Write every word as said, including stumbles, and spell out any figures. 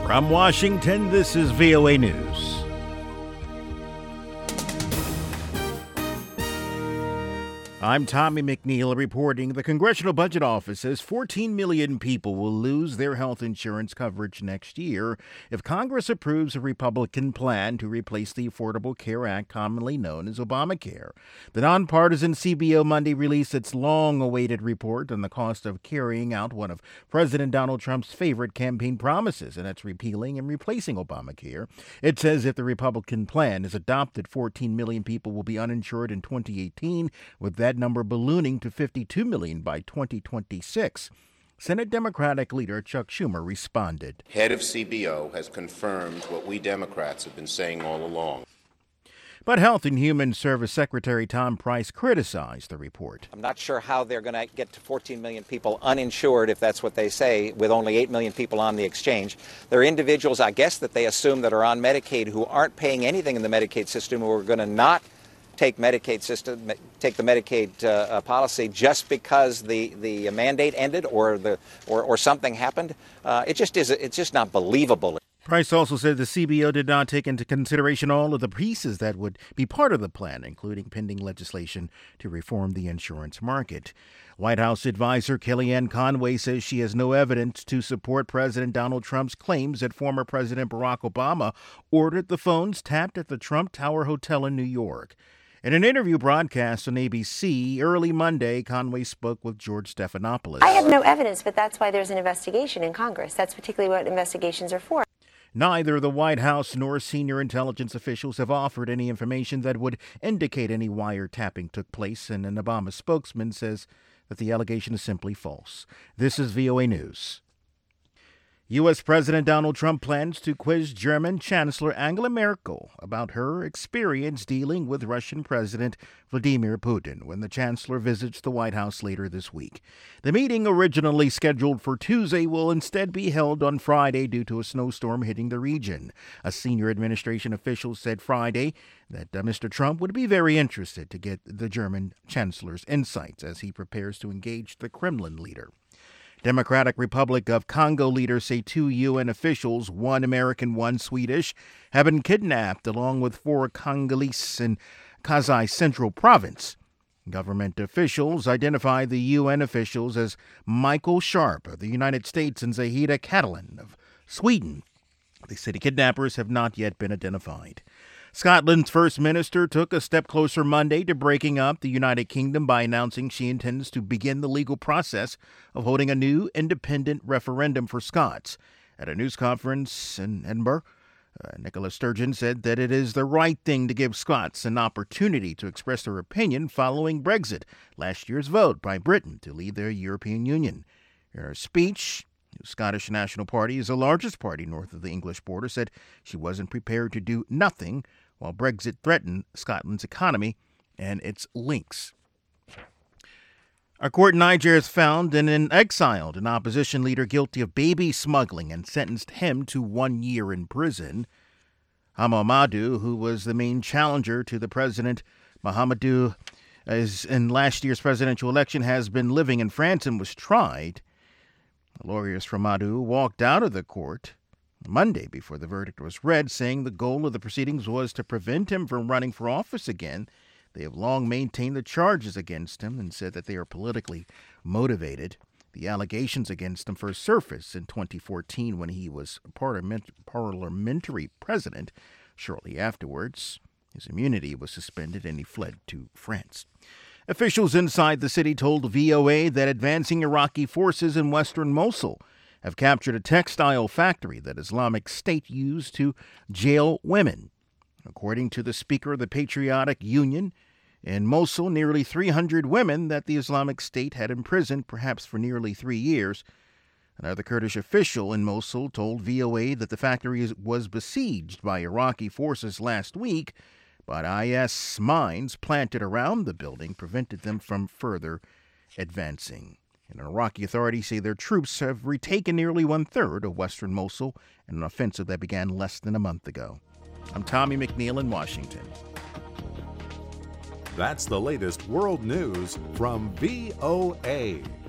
From Washington, this is V O A News. I'm Tommy McNeil reporting. The Congressional Budget Office says fourteen million people will lose their health insurance coverage next year if Congress approves a Republican plan to replace the Affordable Care Act, commonly known as Obamacare. The nonpartisan C B O Monday released its long-awaited report on the cost of carrying out one of President Donald Trump's favorite campaign promises, and that's repealing and replacing Obamacare. It says if the Republican plan is adopted, fourteen million people will be uninsured in twenty eighteen, with that number ballooning to fifty-two million by twenty twenty-six. Senate Democratic leader Chuck Schumer responded. Head of C B O has confirmed what we Democrats have been saying all along. But Health and Human Service Secretary Tom Price criticized the report. I'm not sure how they're going to get to fourteen million people uninsured, if that's what they say, with only eight million people on the exchange. There are individuals, I guess, that they assume that are on Medicaid who aren't paying anything in the Medicaid system, who are going to not take Medicaid system, take the Medicaid uh, policy just because the, the mandate ended or the or, or something happened. Uh, it just is. It's just not believable. Price also said the C B O did not take into consideration all of the pieces that would be part of the plan, including pending legislation to reform the insurance market. White House advisor Kellyanne Conway says she has no evidence to support President Donald Trump's claims that former President Barack Obama ordered the phones tapped at the Trump Tower Hotel in New York. In an interview broadcast on A B C early Monday, Conway spoke with George Stephanopoulos. I have no evidence, but that's why there's an investigation in Congress. That's particularly what investigations are for. Neither the White House nor senior intelligence officials have offered any information that would indicate any wiretapping took place, and an Obama spokesman says that the allegation is simply false. This is V O A News. U S. President Donald Trump plans to quiz German Chancellor Angela Merkel about her experience dealing with Russian President Vladimir Putin when the chancellor visits the White House later this week. The meeting, originally scheduled for Tuesday, will instead be held on Friday due to a snowstorm hitting the region. A senior administration official said Friday that uh, Mister Trump would be very interested to get the German chancellor's insights as he prepares to engage the Kremlin leader. Democratic Republic of Congo leaders say two U N officials, one American, one Swedish, have been kidnapped along with four Congolese in Kasai Central Province. Government officials identified the U N officials as Michael Sharp of the United States and Zahida Catalan of Sweden. They say the kidnappers have not yet been identified. Scotland's First Minister took a step closer Monday to breaking up the United Kingdom by announcing she intends to begin the legal process of holding a new independent referendum for Scots. At a news conference in Edinburgh, uh, Nicola Sturgeon said that it is the right thing to give Scots an opportunity to express their opinion following Brexit, last year's vote by Britain to leave the European Union. In her speech, the Scottish National Party is the largest party north of the English border, said she wasn't prepared to do nothing while Brexit threatened Scotland's economy and its links. A court in Niger has found and exiled an opposition leader guilty of baby smuggling and sentenced him to one year in prison. Hamamadu, who was the main challenger to the president, Mahamadou, as in last year's presidential election, has been living in France and was tried. Lawyers for Madu walked out of the court Monday before the verdict was read, saying the goal of the proceedings was to prevent him from running for office again. They have long maintained the charges against him and said that they are politically motivated. The allegations against him first surfaced in twenty fourteen when he was parliament- parliamentary president. Shortly afterwards, his immunity was suspended and he fled to France. Officials inside the city told V O A that advancing Iraqi forces in western Mosul have captured a textile factory that Islamic State used to jail women. According to the speaker of the Patriotic Union, in Mosul, nearly three hundred women that the Islamic State had imprisoned, perhaps for nearly three years. Another Kurdish official in Mosul told V O A that the factory was besieged by Iraqi forces last week, but I S mines planted around the building prevented them from further advancing. And Iraqi authorities say their troops have retaken nearly one-third of western Mosul in an offensive that began less than a month ago. I'm Tommy McNeil in Washington. That's the latest world news from V O A.